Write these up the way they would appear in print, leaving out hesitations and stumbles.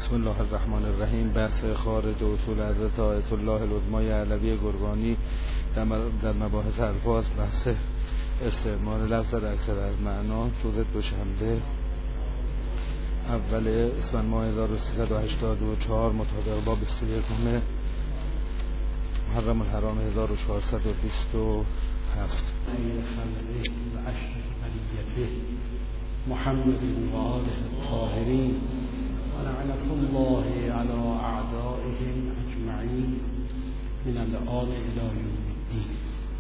بسم الله الرحمن الرحیم. بحث خارج اصول حضرت آیت الله العظمی علوی گرگانی در مباحث الفاظ، بحث استعمال لفظ در اکثر از معنا، روز دوشنبه اول اسفند ماه 1384 مطابق با 21 محرم الحرام 1427. محمد و آله الطاهرین و لعنت الله علی اعدائهم اجمعین من الآن الی یوم الدین.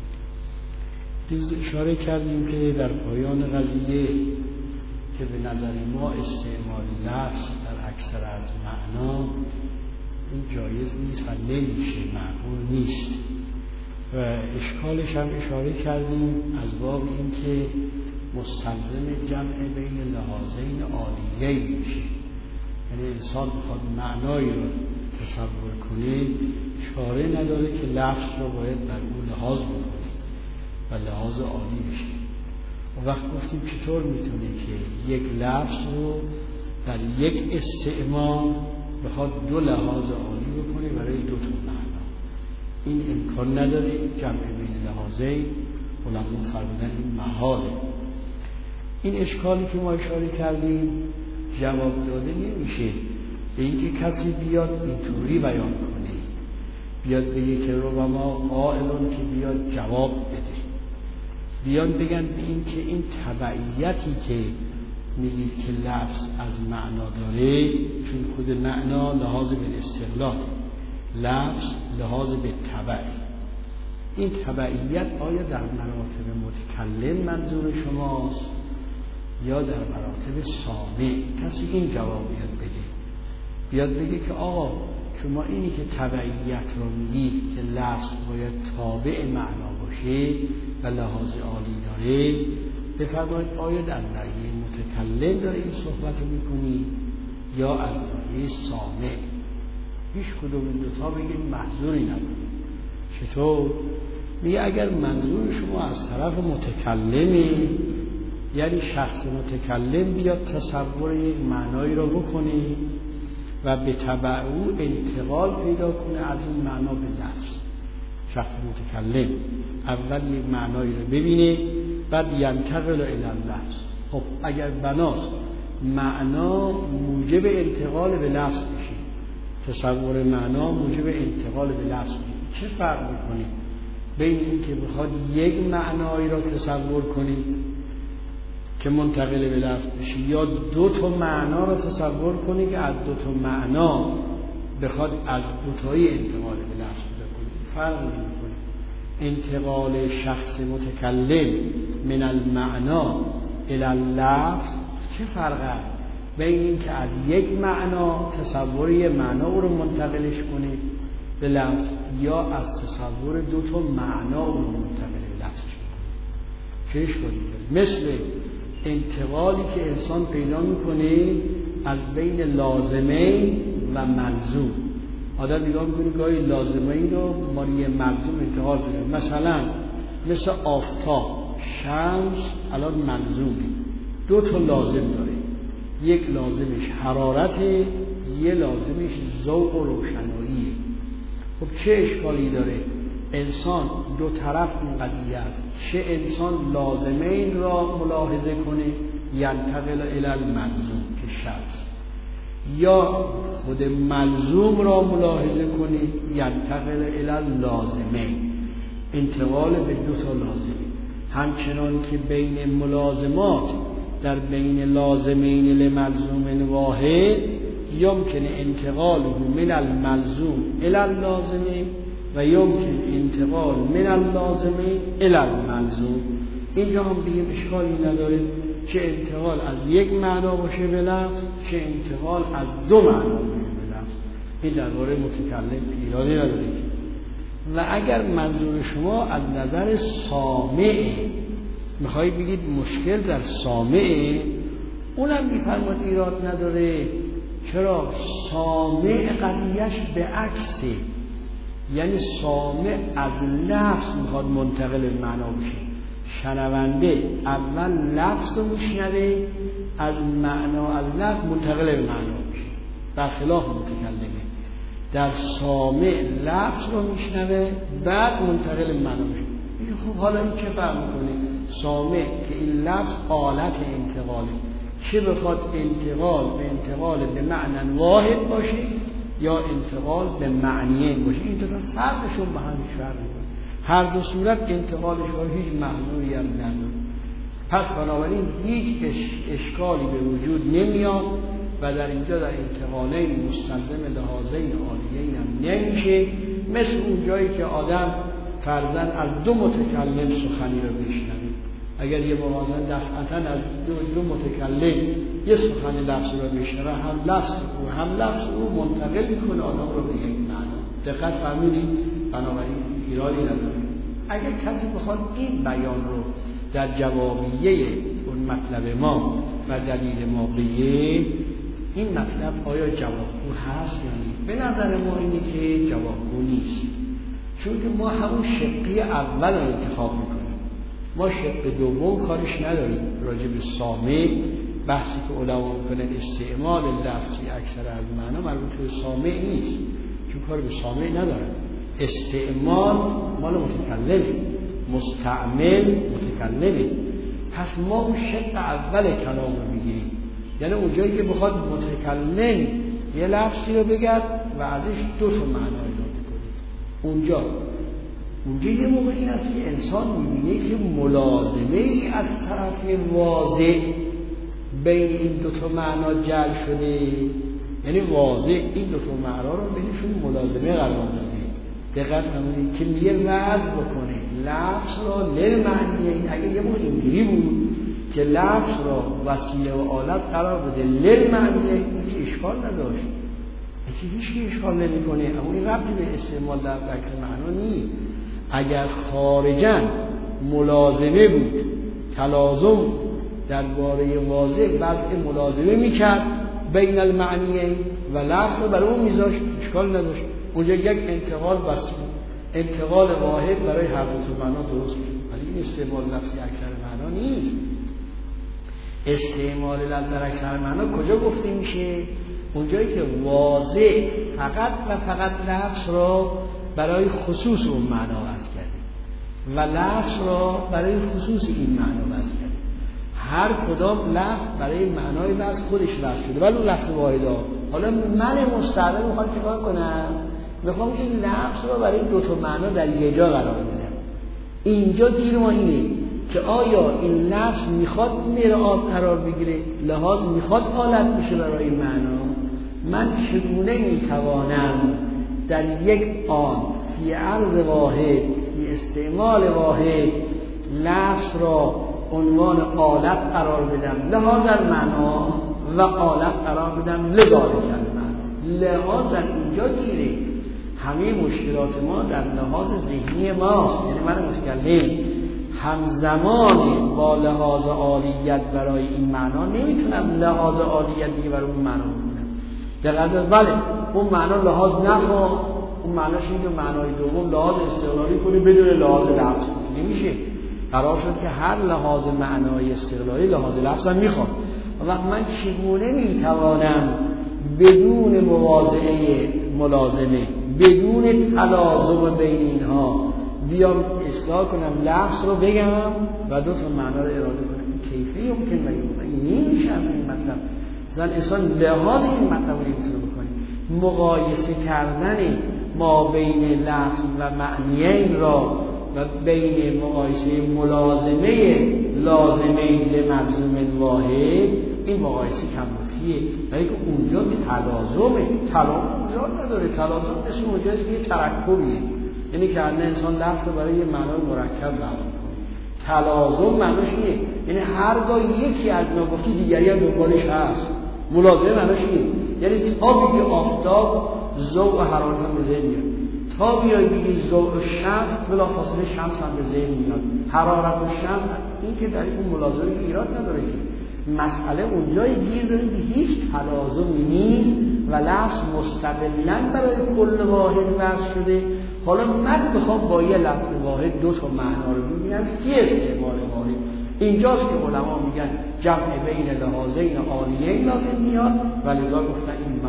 دیروز اشاره کردیم که در پایان قضیه که به نظر ما استعمال لفظ در اکثر از معنا این جایز نیست و نمیشه، معقول نیست و اشکالش هم اشاره کردیم از باب این که مستلزم جمع بین لحاظین عالیه میشه. یعنی انسان بخواد معنایی رو تصور کنه چاره نداره که لفظ رو باید بر اون لحاظ بکنه و لحاظ عالی بشه. و وقت گفتیم چطور میتونه که یک لفظ رو در یک استعمال بخواد دو لحاظ عالی بکنه برای دو تا معنا. این امکان نداره. جمع بین لحاظین علما فرمودن این محاله. این اشکالی که ما اشاره کردیم جواب داده نمیشه به اینکه کسی بیاد اینطوری بیان کنه، بیاد بگه که ربما قائلون که بیاد جواب بده، بیان بگن به این که این تبعیتی که میگید که لفظ از معنا داره، چون خود معنا لحاظ به استقلال، لفظ لحاظ به تبع، این تبعیت آیا در مراتب متکلم منظور شماست یا در مراتب سامع؟ کسی این جواب بیاد بگه که آقا شما اینی که تبعیت رو میگید که لفظ باید تابع معنا باشه و لحاظ عالی داره، بفرمایید آیا در ناحیه متکلم داره این صحبت رو میکنی یا از ناحیه سامع؟ هیچ کدوم این دوتا بگید منظوری نداره. چطور؟ میگه اگر منظور شما از طرف متکلمه، یعنی شخص متکلم بیاد تصور یک معنایی را بکنه و به تبع او انتقال پیدا کنه از این معنا به لفظ. شخص متکلم اول یک معنایی را ببینه بعد ینتقل الی اللفظ. خب اگر بناست معنا موجب انتقال به لفظ بشه، تصور معنا موجب انتقال به لفظ بشه، چه فرق میکنه بین این که بخواد یک معنایی را تصور کنی که منتقل به لفظ بشه یا دو تا معنا را تصور کنی که از دو تا معنا بخواد از دو تایی انتقال به لفظ بده کنی؟ فرق نمیکنه. انتقال شخص متکلم من المعنا الی اللفظ چه فرق است بین این که از یک معنا تصوری معنا او رو منتقلش کنه به لفظ یا از تصور دو تا معنا او رو منتقل به لفظ کنه؟ چه اشکالی داره؟ مثل انتقالی که انسان پیدا میکنه از بین لازمین و ملزوم. آدم نگاه میکنه گاهی لازمین رو مالی ملزوم انتقال بده، مثل آفتاب، شمس الان ملزومه، دو تا لازم داره، یک لازمش حرارته، یک لازمش ذوق و روشناییه. خب چه اشکالی داره؟ انسان دو طرف این قضیه است، چه انسان لازمین را ملاحظه کنه ینتقل الی الملزوم که شمس، یا خود ملزوم را ملاحظه کنه ینتقل الی اللازمین، انتقال به دو تا لازم. همچنان که بین ملازمات در بین لازمین لملزوم واحد یمکن انتقاله من الملزوم الی اللازمین و یمکن انتقال من اللازمین الی الملزوم. اینجا هم دیگه اشکالی نداره چه انتقال از یک معنا باشه به لفظ، چه انتقال از دو معنا باشه به لفظ. این درباره متکلم ایرادی نداره. و اگر منظور شما از نظر سامعه، میخواهید بگید مشکل در سامعه، اونم میفرماد ایراد نداره. چرا؟ سامع قضیهش به عکسه، یعنی سامع از لفظ میخواد منتقل به معنا بشه. شنونده اول لفظ رو میشنوه، از معنا از لفظ منتقل به معنا بشه. برخلاف متکلمه. در سامع لفظ رو میشنوه بعد منتقل معنا میشه. میگه خب حالا این چه فرق میکنه؟ سامع که این لفظ آلت انتقاله، چه بخواد انتقال به معنی واحد باشه یا انتقال به معنیین باشه، این دو تا فرقشون به هم فرق میکنه. هر دو صورت انتقالش رو هیچ محظوری هم نداره. پس بنابراین هیچ اشکالی به وجود نمیاد و در اینجا در انتقالین مستلزم لحاظین عالیین هم نمیشه، مثل اون جایی که آدم فرضاً از دو متکلم سخنی رو بشنوه. اگر یه موازن دفعتاً از دو متکلم یه سخن لفظ رو بشنوه، هم لفظ او منتقل میکنه آدم رو به یک معنا. دقت فرمودید؟ بنابراین ایرادی نداره. اگر کسی بخواد این بیان رو در جوابیه اون مطلب ما و دلیل ما بگه، این مطلب آیا جوابگو هست یا نه؟ به نظر ما اینه که جوابگو نیست، چون که ما همون شقی اول رو انتخاب میکنیم. ما شق دوم کارش نداریم. راجع به سامع بحثی که علما میکنن استعمال لفظی اکثر از معنا مربوط به سامع نیست، چون کار به سامع نداره. استعمال مال متکلمه، مستعمل متکلمه. پس ما اون شق اول کلام رو میگیریم، یعنی اونجایی که بخواد متکلم یه لفظی رو بگه و ازش دو تا معنا ایجاد کنه. اونجا یه موقع این است که انسان میبینه که ملازمه ای از طرف واضح بین این دو تا معنا جعل شده، یعنی واضح این دو تا معنا رو بینشون ملازمه قرار داده. دقت کنید که میگه وضع بکنه لفظ را للمعنی. اگه یه موقع اینجوری بود که لفظ را وسیله و آلت قرار بده للمعنی، هیچ اشکال نداشت، هیچ اشکال نمیکنه. اما این ربطی به استعمال در عکس معنا نیست. اگر خارجاً ملازمه بود، تلازم درباره واضح وضع ملازمه میکرد بین المعنیین و لفظ رو برای اون میذاشت، اشکال نداشت. اونجا یک انتقال واحد برای هر دو معنا درست بود. ولی این استعمال لفظی اکثر معنا نیست. استعمال لفظ اکثر معنا کجا گفته میشه؟ اونجایی که واضح فقط و فقط لفظ را برای خصوص اون معنا وضع کرده و لفظ را برای خصوص این معنا وضع کرده. هر کدام لفظ برای معنای وضع خودش وضع شده، ولی اون لفظ واحده. حالا من مستعمل میخوام چیکار کنم؟ میخوام این لفظ را برای دو تا معنا در یک جا قرار بدم. اینجا گیر ما اینه که آیا این لفظ میخواد مرآت قرار بگیره، لحاظ میخواد حالت بشه برای معنا؟ من چگونه میتوانم در یک آن فی عرض واحد، فی استعمال واحد لفظ را عنوان آلت قرار بدم لحاظ المعنا و آلت قرار بدم لذالک المعنا؟ لحاظ اینجا گیره. همه مشکلات ما در لحاظ ذهنی ماست. یعنی من متکلم همزمان با لحاظ عالیت برای این معنا نمیتونم لحاظ عالیت دیگه برای اون معنا بکنم. دقیقاً بله اون معنا لحاظ نخواه، اون معناش این که معنای دوم لحاظ استقلالی کنه بدون لحاظ لفظ نمیشه. قرار شد که هر لحاظ معنای استقلالی لحاظ لفظ هم میخواد. و من چگونه میتوانم بدون مواضعه ملازمه، بدون تلازم بین اینها بیام اصلاح کنم لفظ رو بگم و دو تا معنا رو اراده کنم؟ کیفی ممکن نمیشه از این مطلب. مثلا انسان لحاظ این مطلب رو نمیتونه بکنه. مقایسه کردن ما بین لفظ و معنیین را و بین مقایسه ملازمه لازمه لملزوم واحد، این مقایسه کم‌بودیه. ولی که اونجا تلازم زیاد نداره. تلازم مثل اونجایی که یه ترکبیه، یعنی که انسان لفظ برای یه معنای مرکب وضع کنه. تلازم معناش اینه، یعنی هرگاه یکی از ما گفتی دیگری هم دنبالش هست. ملازمه معناش اینه، یعنی تا بگی آفتاب ضوء و حرارت هم به ذهن میاد، تا بیای بگی ضوء و شمس بلافاصله شمس هم به ذهن میاد، حرارت و شمس. این که در این ملازمه ایراد نداره که مسئله اونجای گیر داریم که هیچ تلازمی نیست و لفظ مستقلاً برای کل واحد وضع شده. حالا من بخوام با یه لفظ واحد دو تا معنا رو ببینم که استعمال واحد اینجاست که علما میگن جمع بین لحاظین عالیین لازم میاد و لذا گفتن این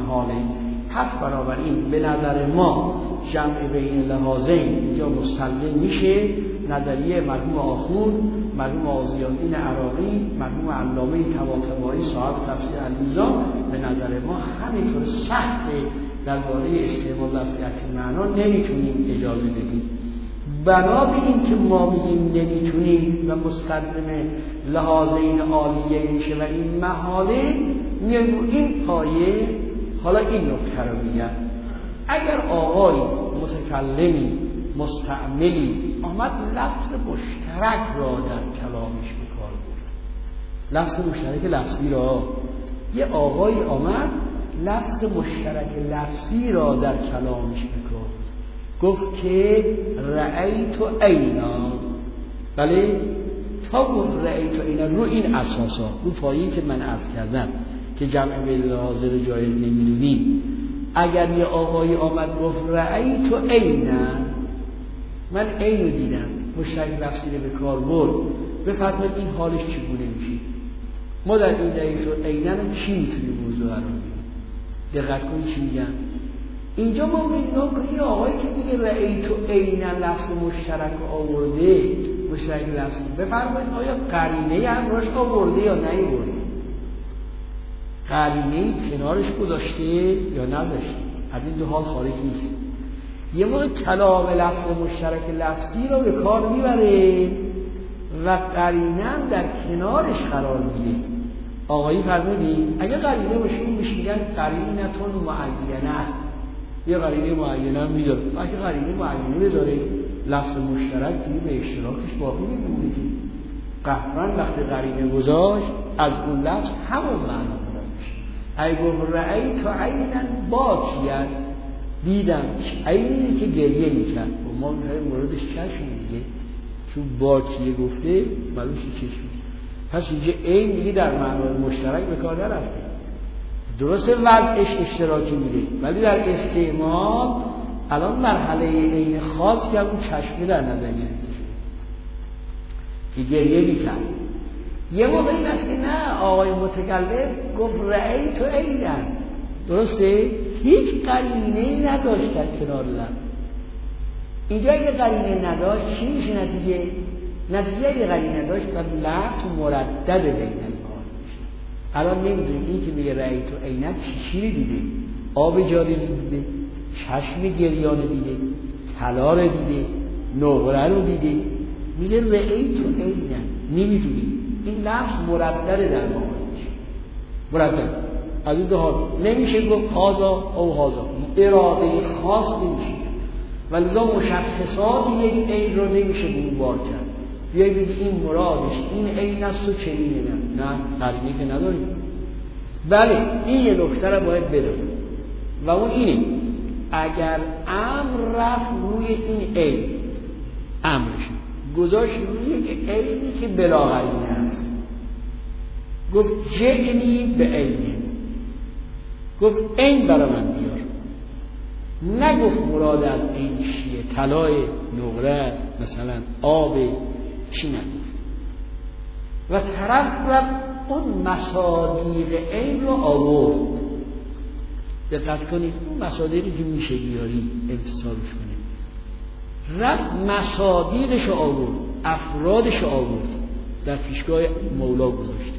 محاله. پس بنابراین به نظر ما جمع بین لحاظین یا مستلزم میشه. نظریه مرحوم آخوند، مرحوم آزیالدین عراقی، مرحوم علامه طباطبایی صاحب تفسیر المیزان به نظر ما همینطور سخته درباره استعمال لفظیت معنا نمیتونیم اجازه بدیم. بنا به این که ما میگیم نمیتونیم و مستلزم لحاظین عالیه میشه و این محاله، میایم این پایه. حالا این نکته رو میگم، اگر آقای متکلمی مستعملی آمد لفظ مشترک را در کلامش به کار برد، لفظ مشترک لفظی را، یه آقای آمد لفظ مشترک لفظی را در کلامش به کار گفت که رأیت عینا. بله، تا گفت رأیت عینا رو این اساسا، رو پایی که من عرض کردم که جمع بین حاضر جایز نمیدونیم. اگر یه آقای آمد گفت رأیت عینا، من عین رو دیدم، مشترک لفظی رو به کار برد، بفرمایید این حالش چگونه میشه؟ ما در این رأیت عینا چی میتونیم موضوع قرار بدیم؟ دقت کنید چی میگم. اینجا ما میگم که این آقایی که دیگه رأیت عینا لفظ مشترک آورده، مشترک لفظی، بفرمایید آیا قرینه همراهش آورده یا نیاورده؟ قرینه کنارش گذاشته یا نذاشته؟ از این دو حال خارج نیست. یه موقع کلام لفظ مشترک لفظی رو به کار میبره و قرینه هم در کنارش قرار میده. آقایی فرمودی اگه قرینه باشه اون میگن قرینتون معینه، یه قرینه معینه هم میذاره. اگه قرینه معینه بذاره لفظ مشترک دیگه به اشتراکش باقی نمیمونه. قطعا وقتی قرینه گذاشت از اون لفظ همون معنا داره میشه. اگه گفت رأیت عینا باکیان، دیدم عینی که گریه میکرد، و ما میگیم موردش چشم دیگه، چون باکیه گفته معلومه چشم. پس اینجا عین دیگه در معنای مشترک به کار نرفته. درسته وضعش اشتراکی میده، ولی در استعمال الان مرحله عین خاص که اون چشمه در نظر گرفته شده که گریه میکرد. یه موقع این است که نه، آقای متکلم گفت رأیت عینا، درسته؟ هیچ قرینه‌ای نداشت در کنار لب. اینجا یه قرینه نداشت، چی میشه نتیجه؟ نتیجه یه قرینه نداشت و لفظ مردد بین الآن میشه. الان نمیدونیم این که میگه رأیت عینا چی دیده؟ آب جاری دیده، چشم گریان دیده، طلا رو دیده، نقره رو دیده، میگه رأیت عینا. نمیدونیم این لفظ مردد در ما میشه، مردد. از این دو حال نمیشه گفت هازا او هازا، اراده خاص نمیشه، ولذا مشخصات یک عین رو نمیشه به اون بار کرد. بیایی بگی این مرادش این عین است و چنینه، نه قرینه که نداریم. بله این یه نکته رو باید بدونیم و اون اینه، اگر امر رفت روی این عین، امرش گذاشت روی یک عینی که بلا قرینه است، گفت جئنی به عینه، گفت عین برای من بیار، نگفت مراد از عین چیه، طلای، نقره، مثلا آب، چی نگفت. و طرف رفت اون مصادیق عین رو آورد. دقت کنید اون مصادیقی که میشه بیاری امتصالش کنید، رفت مصادیقش رو آورد، افرادش رو آورد، در پیشگاه مولا گذاشت.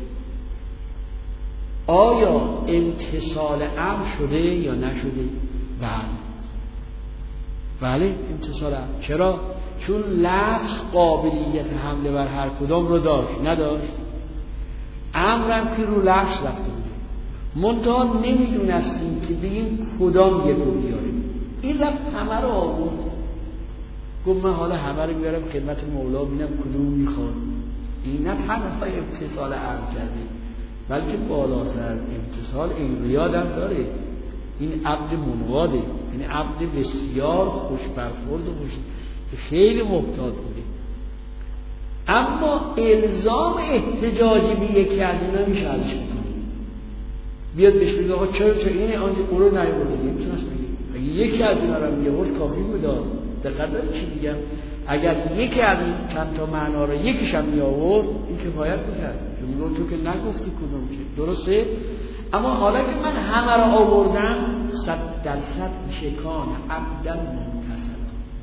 آیا امتصال امر شده یا نشده؟ بله امتصال امر. چرا؟ چون لفظ قابلیت حمله بر هر کدام رو داشت، نداشت؟ امرم که رو لفظ رفته بود، منتها نمیدونستیم که بگیم کدام یک رو بیاریم. این رفت همه رو آورد، گفت من حالا همه رو بیارم خدمت مولا بینم کدوم میخواد. این نه تنها امتصال امر کرده، بلکه بالاتر از امتصال این ریادم داره. این عبد منقاده، یعنی عبد بسیار خوش برخورد و خوش، خیلی محتاط بوده. اما الزام احتجاجی به یکی از اینا میشه ازش بکنیم، بیاد بهش بگه آقا چرا اینه اون رو نیورده، نمیتونست بگه. اگه یکی از اینا رو میورد کافی بود. دقت داری چی میگم؟ اگر یکی از این چند تا معنا رو یکیش هم می آورد این کفایت میکرد. میگم تو که نگفتی کدوم چه، درسته؟ اما حالا که من همه را آوردم 100% میشه کان عبدا متصلا.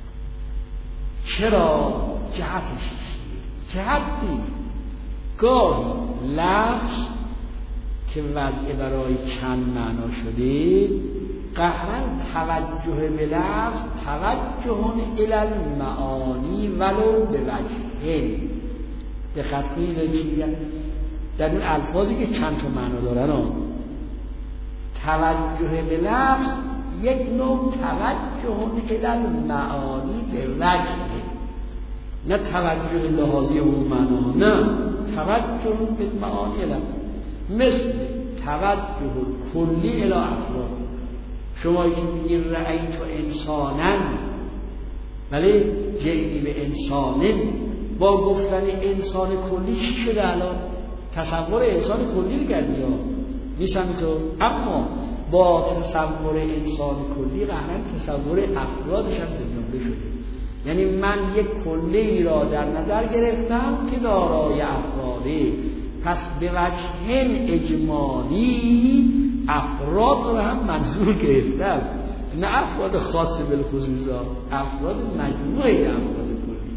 چرا؟ جهتش جهتی گاهی لفظ که وضع برای چند معنا شده قهرن توجه به لفظ توجه الی المعانی ولو به وجه. دقت کنید در این الفاظی که چند تا معنا دارن توجه به لفظ یک نوع توجه الی المعانی به وجه، نه توجه لحاظی اون معنا، نه توجه به معانی لفظ. مثل توجه کلی الی افراد. شما که میگید رأیت انسانا ولی جئنی به انسانن، با گفتن انسان کلی چی شده؟ الان تصور انسان کلی رو کردی ها، نیست همینطور؟ اما با تصور انسان کلی قهرن تصور افرادش هم به جمله شده. یعنی من یک کلی را در نظر گرفتم که دارای افراده، پس به وجه اجمالی افراد رو هم منظور گرفتم، نه افراد خاص بالخصوص، افراد مجموعه افراد کلی.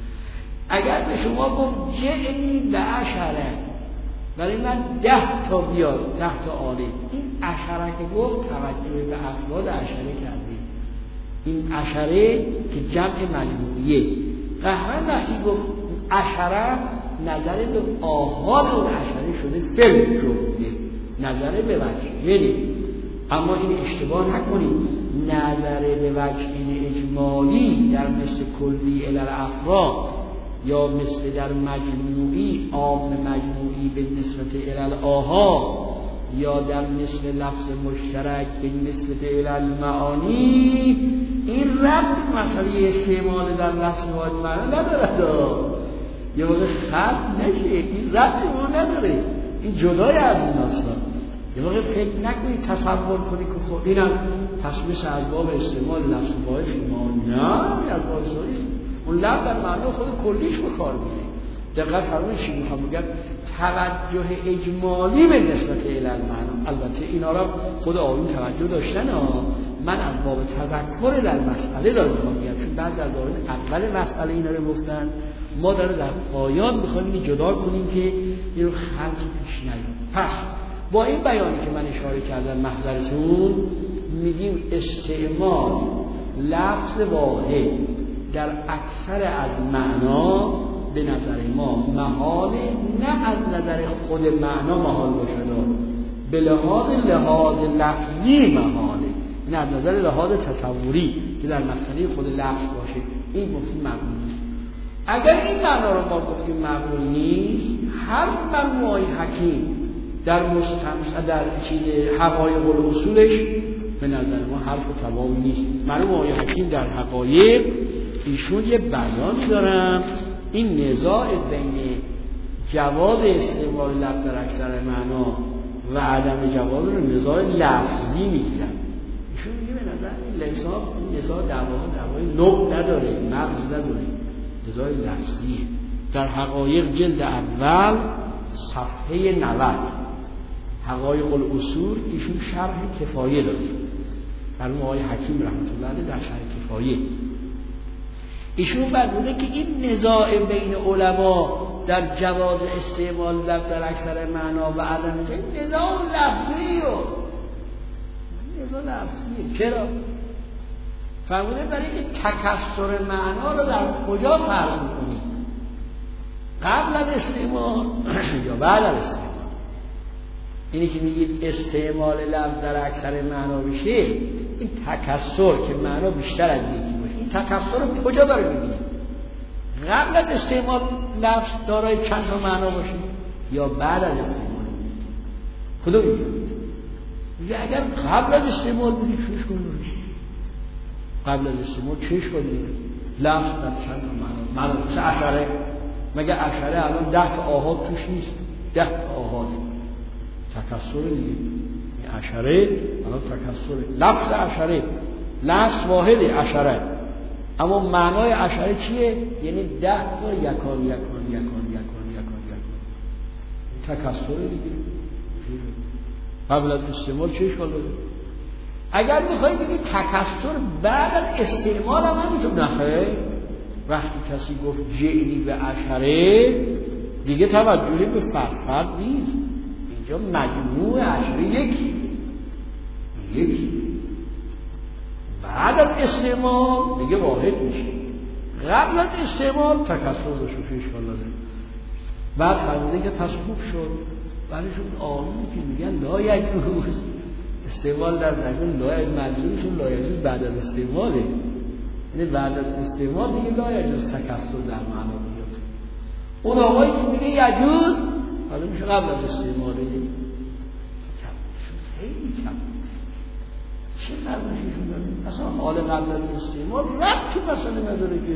اگر به شما گفت جئنی به عشره، ولی من 10 تا بیاد 10 تا آله، این عشره که گفت توجه به افراد عشره کرده، این عشره که جمع مجموعیه. قهرن وقتی گفت عشره نظر به آحاد اون عشره شده فعل جمله، نظر به وجه. اما این اشتباه نکنید، نظر به وجه اجمالی در مثل کلی الی الافراد یا مثل در مجموعی عام مجموعی به نسبت الی الاحاد یا در مثل لفظ مشترک به نسبت الی المعانی، این ربط مسئله استعمال در لفظ واحد معنا نداره. یه وقت خط نشه، این ربطی اون نداره، این جدای از این اصلا. یه وقت فکر نکنید تصور کنی که خب اینم پس مثل از باب استعمال لفظ واحد ما، نه از باب سوری اون لفظ در معنا خود کلیش بکار میره. دقت فرمایید چی میخوام بگم؟ توجه اجمالی به نسبت الی المعنا. البته اینا را خود آیون توجه داشتن من از باب تذکر در مسئله دارم میگم، چون بعضی از آیون اول مسئله اینا رو گفتن، ما داره در پایان میخوایم اینو جدا کنیم که اینو خلط پیش نیاد. پس با این بیانی که من اشاره کردم محضرتون میگیم استعمال لفظ واحد در اکثر از معنا به نظر ما محاله، نه از نظر خود معنا محال باشد، به لحاظ لفظی محاله، نه از نظر لحاظ تصوری که در مسئله خود لفظ باشه. این گفتیم مقبول نیست. اگر این معنا رو ما گفتیم مقبول نیست، هر مرموهای حکیم در در چیز حقایق الاصولش به نظر ما حرف و تمام نیست. مرموهای حکیم در حقایق ایشون یه بیانی دارن، این نزاع بین جواز استعمال لفظ در اکثر معنا و عدم جواز رو نزاع لفظی میگیرن. ایشون میگه به نظر این نزاع دعوای نوع نداره، مغز نداره، نزاع لفظیه. در حقایق جلد اول صفحه 90 حقایق الاصول ایشون شرح کفایه داره، مرحوم آقای حکیم رحمت الله علیه در شرح کفایه ایشون فرموده که این نزاع بین علما در جواز استعمال لفظ در اکثر معنا و عدم نزاع لفظیه. نزاع لفظیه. چرا؟ فرموده برای که تکثر معنا رو در کجا فرض می‌کنید؟ قبل از استعمال یا بعد از استعمال؟ اینی که میگید استعمال لفظ در اکثر معنا بشه، این تکثر که معنا بیشتر از یکی باشه، این تکثر رو کجا داره می‌بینید؟ قبل از استعمال لفظ دارای چند تا معنا باشه یا بعد از استعمال؟ کدوم میگه؟ اگر قبل از استعمال بودی چوش کنید، قبل از استعمال چش کنید لفظ در چند تا معنا مثل اشاره. مگه اشاره الان 10 تا آحاد توش نیست؟ 10 تا آحاد تکثر دیگه. این اشاره الان تکثر لفظ اشاره، لفظ واحد اشاره، اما معنای اشاره چیه؟ یعنی 10 تا یکان تکثر دیگه. قبل از استعمال چه اشکال داره؟ اگر بخوای بگی تکثر بعد از استعمال هم همینطور نخیر، وقتی کسی گفت جعلی به عشره دیگه توجهی به فرد نیست، اینجا مجموع عشره یکی بعد از استعمال دیگه واحد میشه، قبل از استعمال تکثر داشت و اشکال داره. بعد فرموده که تصحیح شد برایشون آنی که میگن لا یجوز استعمال در نکن، لا منظورشون لا یجوز بعد از استعماله، یعنی بعد از استعمال دیگه لا یجوز تکثر در معنا بیاد. اون آقایی که میگه یجوز حالا میشه قبل از استعماله، خیلی کم. چه فرمایششون داره؟ اصلا حال قبل از استعمال ربطی مسئله نداره که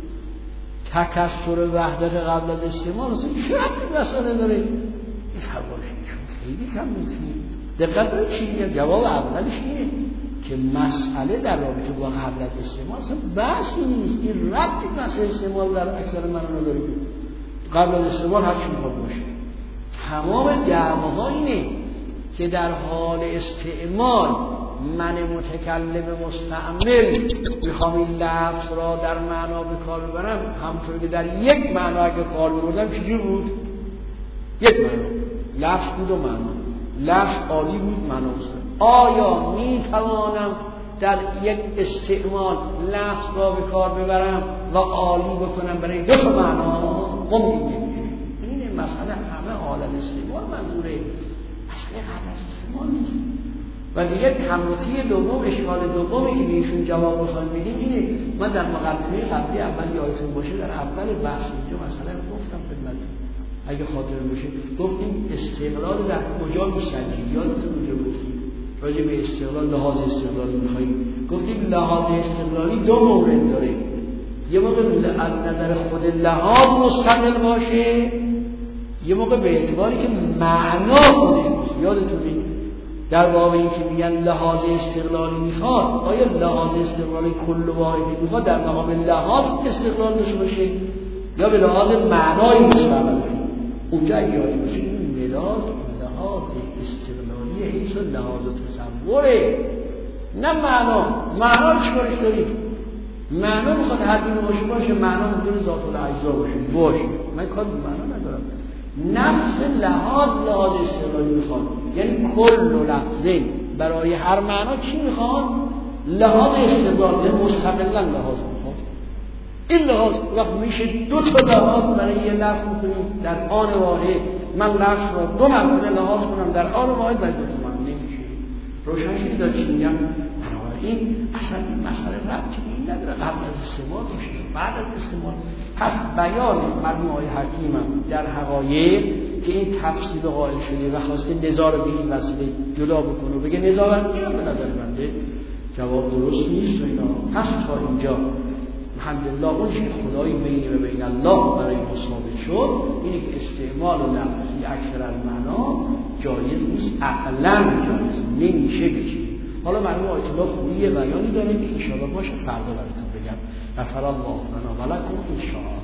تکثر وحدت قبل از استعمال اصلا چه ربطی مسئله داره؟ این فرمایششون خیلی کم نیست. دقت دارید چی میگم؟ جواب اولش اینه که مسئله در رابطه با قبل از استعمال اصلا بحثی نیست، این ربطی مسئله استعمال در اکثر معنا نداره که قبل از استعمال هر چی میخواد باشه. تمام دعواها اینه که در حال استعمال من متکلم مستعمل میخوام این لفظ را در معنا به کار ببرم، همونطور که در یک معنا اگه کار ببردم چجور بود؟ یک معنا لفظ بود و معنا، لفظ عالی بود معنا مستعمل. آیا میتوانم در یک استعمال لفظ را به کار ببرم و عالی بکنم برای دو تا معنا؟ ممکنه. این مسئله همه حال استعمال منظوره، مسئله قبل از استعمال نیست. و دیگه کمروتی دوم، اشکال دومی که بهشون جواب بخوایم بدیم اینه، من در مقدمه قبلی اول یادتون باشه در اول بحث اینجا مسئله رو گفتم خدمتتون اگه خاطر باشه، گفتیم استقلال در کجا میسنجیم، یادتون اونجا گفتیم راجع به استقلال لحاظ استقلالی میخواییم، گفتیم لحاظ استقلالی دو مورد داره، یه موقع از نظر خود لحاظ مستقل باشه، یه موقع به اعتباری که معنا خودش باشه. یادتونه در باب این که میگن لحاظ استقلالی میخواد، آیا لحاظ استقلالی کل واحدی میخواد در مقام لحاظ استقلال داشته باشه یا به لحاظ معنای مستقل باشه؟ اونجا اگه یاد باشه این لحاظ استقلالی حیث لحاظ تصوره، نه معنا چیکارش داریم؟ معنا میخواد هر دونه باشه، معنا میتونه ذات الاجزا باشه. من کار به معنا ندارم. نفس لحاظ استقلالی میخواد، یعنی کل و لفظه برای هر معنا چی میخواد؟ لحاظ استقلالی، مستقلا لحاظ میخواد. این لحاظ وقت میشه دو تا لحاظ برای یه لفظ میکنیم در آن واحد، من لفظ را دو مرتبه لحاظ کنم در آن واحد و دو تا معنا نمیشه. روشن شد داد چی میگم؟ بنابراین اصلا این مسئله ربطی به این نداره قبل از استعمال باشه بعد از استعمال. پس بیان مرحوم آقای حکیمم در حقایق که این تفصیل قائل شده و خواسته نزاع رو به این وسیله جدا بکنه و بگه نزاع رو میرم، به نظر بنده جواب درست نیست و اینا. پس تا اینجا الحمدلله اون چیز خدای بینی و بین الله برای ما ثابت شد اینه که استعمال و لفظی اکثر از معنا جایز نیست، عقلا جایز نمیشه بشه. حالا مرحوم آیت الله خوبی بیانی داره که انشاءالله باشه فردا براتون بگم. غفر الله لنا و لکم ان شاء الله.